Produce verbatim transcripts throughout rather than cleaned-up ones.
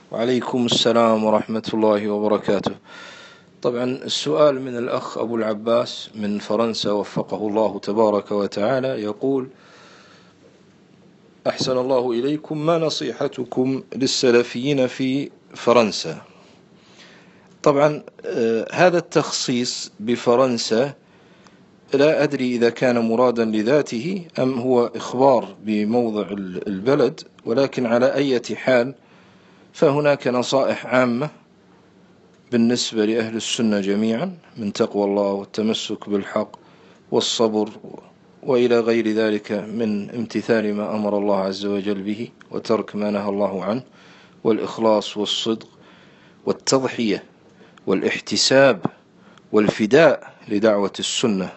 وعليكم السلام ورحمة الله وبركاته. طبعا السؤال من الأخ أبو العباس من فرنسا وفقه الله تبارك وتعالى، يقول: أحسن الله إليكم، ما نصيحتكم للسلفيين في فرنسا؟ طبعا هذا التخصيص بفرنسا لا أدري إذا كان مرادا لذاته أم هو إخبار بموضع البلد، ولكن على أي حال فهناك نصائح عامة بالنسبة لأهل السنة جميعا من تقوى الله والتمسك بالحق والصبر وإلى غير ذلك من امتثال ما أمر الله عز وجل به وترك ما نهى الله عنه، والإخلاص والصدق والتضحية والاحتساب والفداء لدعوة السنة.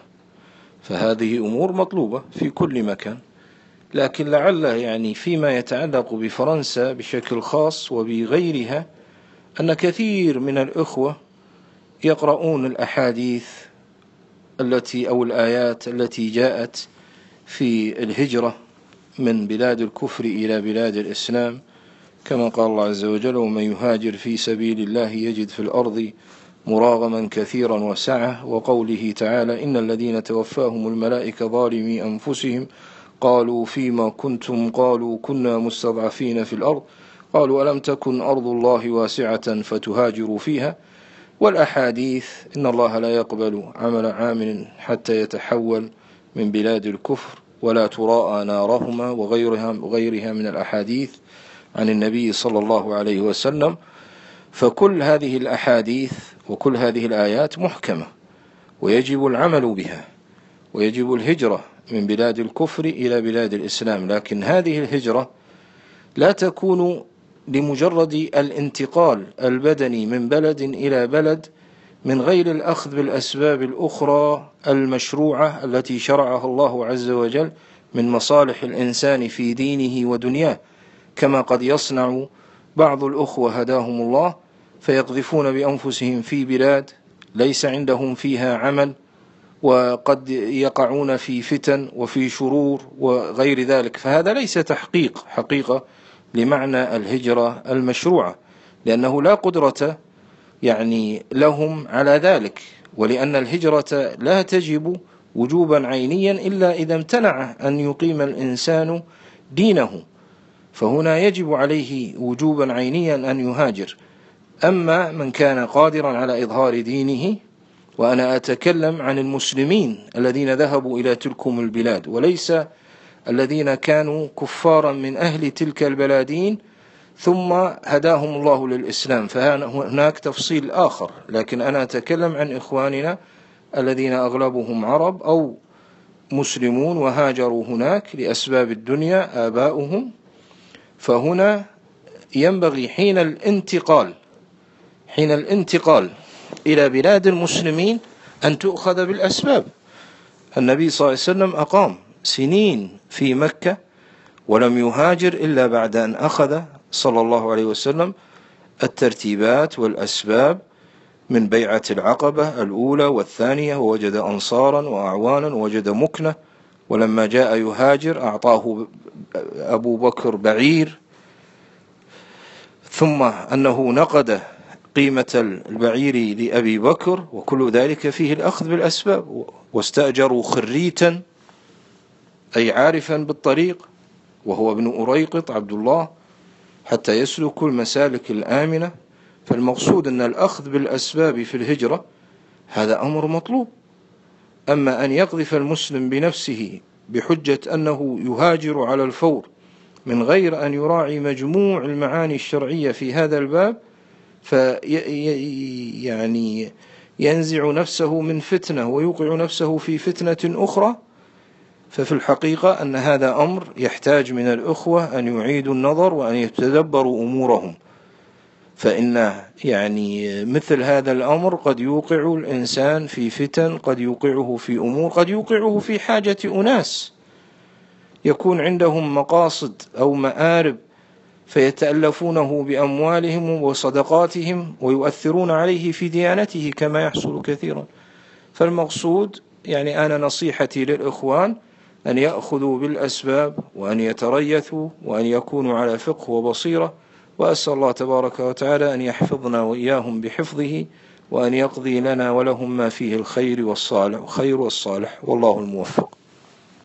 فهذه أمور مطلوبة في كل مكان، لكن لعل يعني فيما يتعلق بفرنسا بشكل خاص وبغيرها أن كثير من الإخوة يقرؤون الأحاديث التي أو الآيات التي جاءت في الهجرة من بلاد الكفر إلى بلاد الإسلام، كما قال الله عز وجل: ومن يهاجر في سبيل الله يجد في الأرض مراغما كثيرا وسعة، وقوله تعالى: إن الذين توفاهم الملائكة ظالمي أنفسهم قالوا فيما كنتم قالوا كنا مستضعفين في الأرض قالوا ألم تكن أرض الله واسعة فتهاجروا فيها، والأحاديث: إن الله لا يقبل عمل عامل حتى يتحول من بلاد الكفر ولا تراءى نارهما، وغيرها, وغيرها من الأحاديث عن النبي صلى الله عليه وسلم. فكل هذه الأحاديث وكل هذه الآيات محكمة ويجب العمل بها، ويجب الهجرة من بلاد الكفر إلى بلاد الإسلام. لكن هذه الهجرة لا تكون لمجرد الانتقال البدني من بلد إلى بلد من غير الأخذ بالأسباب الأخرى المشروعة التي شرعها الله عز وجل من مصالح الإنسان في دينه ودنياه، كما قد يصنع بعض الأخوة هداهم الله فيقذفون بأنفسهم في بلاد ليس عندهم فيها عمل، وقد يقعون في فتن وفي شرور وغير ذلك. فهذا ليس تحقيق حقيقة لمعنى الهجرة المشروعة، لأنه لا قدرة يعني لهم على ذلك، ولأن الهجرة لا تجب وجوبا عينيا إلا إذا امتنع أن يقيم الإنسان دينه، فهنا يجب عليه وجوبا عينيا أن يهاجر. أما من كان قادرا على إظهار دينه، وأنا أتكلم عن المسلمين الذين ذهبوا إلى تلكم البلاد وليس الذين كانوا كفارا من أهل تلك البلادين ثم هداهم الله للإسلام، فهناك تفصيل آخر. لكن أنا أتكلم عن إخواننا الذين أغلبهم عرب أو مسلمون وهاجروا هناك لأسباب الدنيا آباؤهم. فهنا ينبغي حين الانتقال حين الانتقال إلى بلاد المسلمين أن تؤخذ بالأسباب. النبي صلى الله عليه وسلم أقام سنين في مكة ولم يهاجر إلا بعد أن أخذ صلى الله عليه وسلم الترتيبات والأسباب من بيعة العقبة الأولى والثانية، ووجد أنصارا وأعوانا ووجد مكنة، ولما جاء يهاجر أعطاه أبو بكر بعير، ثم أنه نقد قيمة البعير لأبي بكر، وكل ذلك فيه الأخذ بالأسباب. واستأجروا خريتا أي عارفا بالطريق وهو ابن أريقط عبد الله حتى يسلك المسالك الآمنة. فالمقصود أن الأخذ بالأسباب في الهجرة هذا أمر مطلوب. أما أن يقذف المسلم بنفسه بحجة أنه يهاجر على الفور من غير أن يراعي مجموع المعاني الشرعية في هذا الباب، في يعني ينزع نفسه من فتنة ويوقع نفسه في فتنة أخرى. ففي الحقيقة أن هذا أمر يحتاج من الأخوة أن يعيدوا النظر وأن يتدبروا أمورهم، فإن يعني مثل هذا الأمر قد يوقع الإنسان في فتن، قد يوقعه في أمور، قد يوقعه في حاجة أناس يكون عندهم مقاصد أو مآرب فيتألفونه بأموالهم وصدقاتهم ويؤثرون عليه في ديانته كما يحصل كثيرا. فالمقصود يعني أنا نصيحتي للإخوان أن يأخذوا بالأسباب وأن يتريثوا وأن يكونوا على فقه وبصيرة، وأسأل الله تبارك وتعالى أن يحفظنا وإياهم بحفظه، وأن يقضي لنا ولهم ما فيه الخير والصالح خير والصالح، والله الموفق.